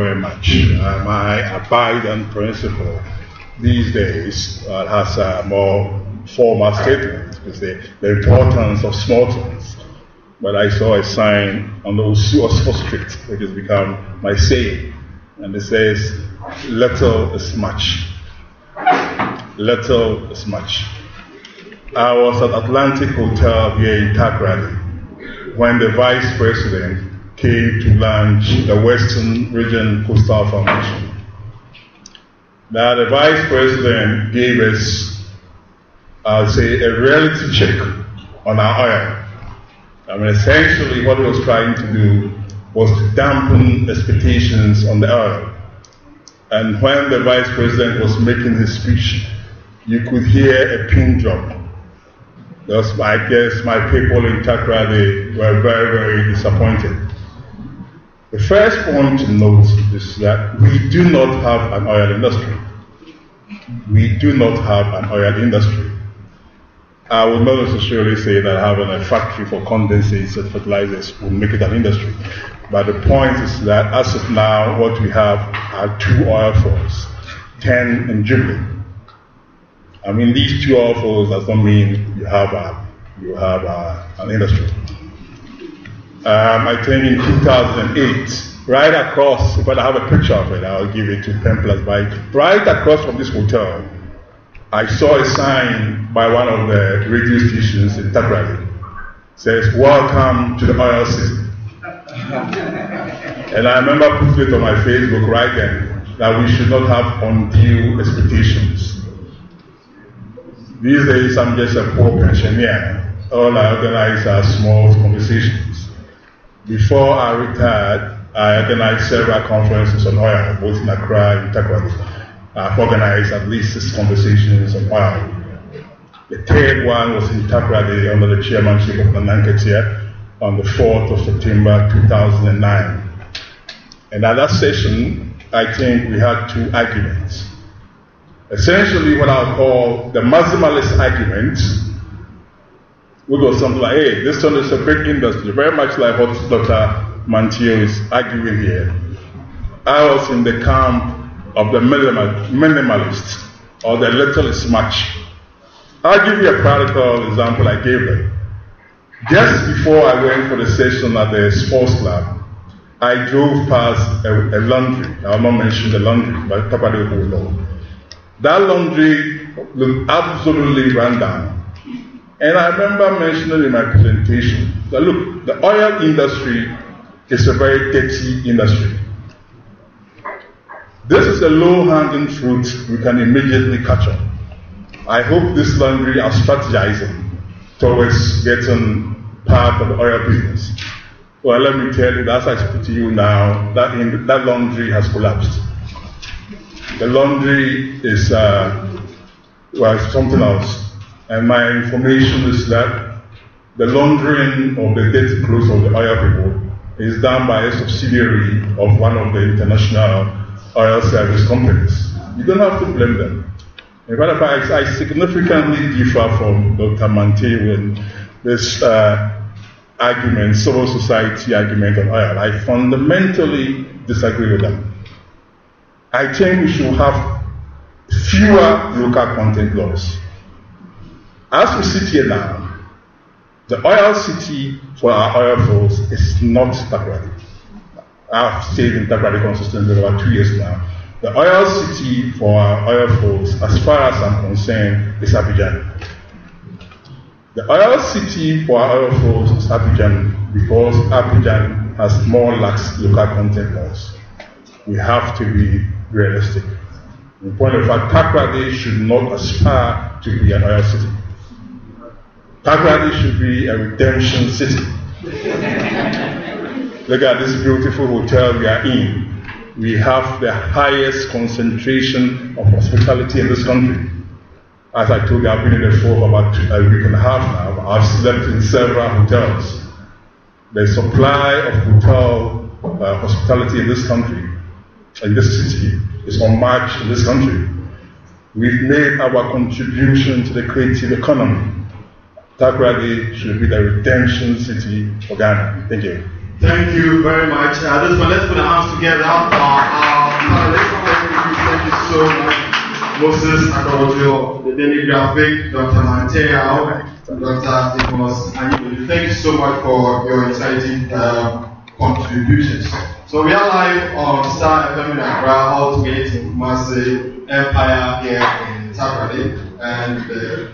very much. My abiding principle these days has a more formal statement, is the importance of small things. But I saw a sign on the Osuosfo Street, which has become my saying, and it says, "Little is much. Little is much." I was at Atlantic Hotel here in Takoradi when the Vice President came to launch the Western Region Coastal Foundation. Now, the Vice President gave us, I'll say, a reality check on our oil. I mean, essentially what he was trying to do was to dampen expectations on the oil. And when the Vice President was making his speech, you could hear a pin drop. Because I guess my people in Takoradi were very, very disappointed. The first point to note is that we do not have an oil industry. We do not have an oil industry. I would not necessarily say that having a factory for condensates and fertilizers will make it an industry. But the point is that as of now, what we have are two oil fields, TEN and Jubilee. I mean, these two oil fields does not mean you have an industry. I think in 2008, right across, if I have a picture of it, I'll give it to Pemplas by right across from this hotel, I saw a sign by one of the radio stations in Takoradi. Says, "Welcome to the oil city." And I remember putting it on my Facebook right then that we should not have undue expectations. These days, I'm just a poor pensioner. All I organize are small conversations. Before I retired, I organized several conferences on oil, both in Accra and Takoradi. I've organized at least 6 conversations on oil. The third one was in Takoradi under the chairmanship of Nananketia on the 4th of September 2009. And at that session, I think we had 2 arguments. Essentially, what I'll call the maximalist argument, which was something like, hey, this one is a big industry, very much like what Dr. Mantio is arguing here. I was in the camp of the minimalist, or the little is much. I'll give you a practical example I gave them. Just before I went for the session at the sports club, I drove past a laundry. I'll not mention the laundry, but Takoradi will know. That laundry looked absolutely run down. And I remember mentioning in my presentation that, look, the oil industry is a very dirty industry. This is a low-hanging fruit we can immediately catch up. I hope this laundry are strategizing towards getting part of the oil business. Well, let me tell you, as I speak to you now, that laundry has collapsed. The laundry is something else. And my information is that the laundering of the dirty clothes of the oil people is done by a subsidiary of one of the international oil service companies. You don't have to blame them. In fact, I significantly differ from Dr. Manteo in this argument, civil society argument on oil. I fundamentally disagree with them. I think we should have fewer local content laws. As we sit here now, the oil city for our oil fields is not Takoradi. I've stayed in Takoradi consistently for about 2 years now. The oil city for our oil fields, as far as I'm concerned, is Abidjan. The oil city for our oil fields is Abidjan because Abidjan has more lax local content laws. We have to be realistic. In point of fact, Takoradi should not aspire to be an oil city. Takoradi should be a redemption city. Look at this beautiful hotel we are in. We have the highest concentration of hospitality in this country. As I told you, I've been in the for about a week and a half now. I've slept in several hotels. The supply of hotel hospitality in this country, in this city, is unmatched in this country. We've made our contribution to the creative economy. Takoradi should be the redemption city for Ghana. Thank you. Thank you very much. Let's put our hands together. Thank you so much. Moses Akawojo, the Daily Graphic, Dr. Mateo, Dr. Nicholas, and thank you so much for your exciting contributions. So we are live on Star FM in Accra, Ultimate in Kumasi, Empire here in Takoradi, and